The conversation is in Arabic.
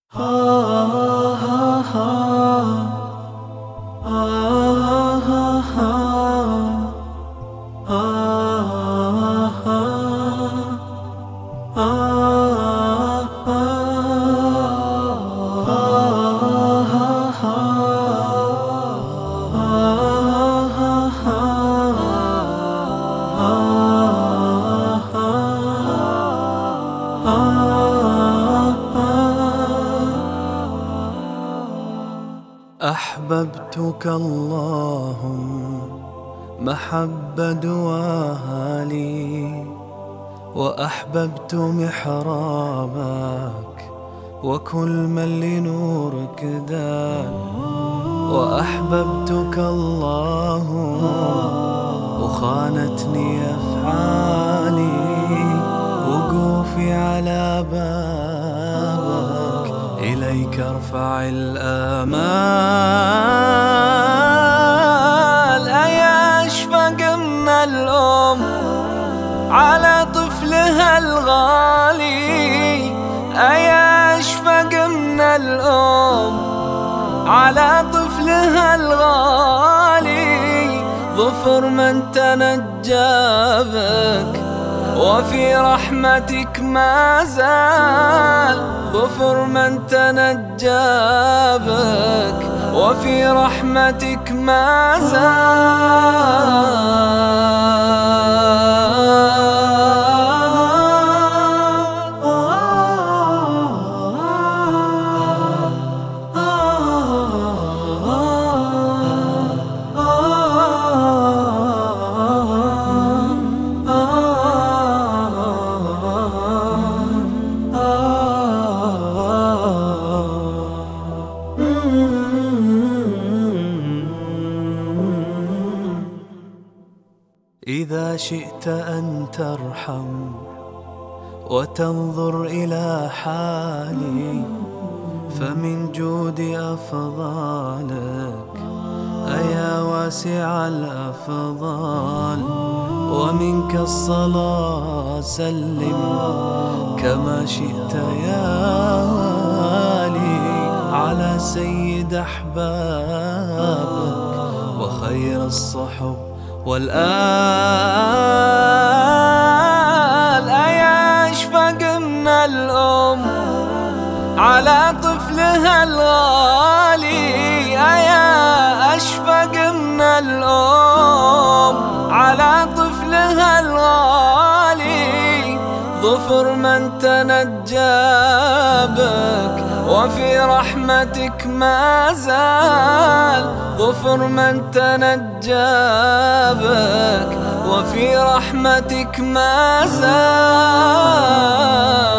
أحببتك اللهم محبة دواها لي، وأحببت محرابك وكل من لنورك دان. وأحببتك اللهم وخانتني أفعالي، وقوفي على بابك إليك ارفع الآمال. أيا أشفق من الأم على طفلها الغالي، أيا أشفق من الأم على طفلها الغالي. ظفر من تنجى بك وفي رحمتك ما زال، ظفر من تنجى بك وفي رحمتك ما إذا شئت أن ترحم وتنظر إلى حالي، فمن جود أفضالك أيا واسع الأفضال. ومنك الصلاة سلم كما شئت يا والي على سيد أحبابك وخير الصحب والآل. أيا أشفق من الأم على طفلها الغالي، أيا أشفق من الأم على طفلها الغالي. ظفر من تنجى بك وفي رحمتك ما زال، ظفر من تنجى بك وفي رحمتك ما زال.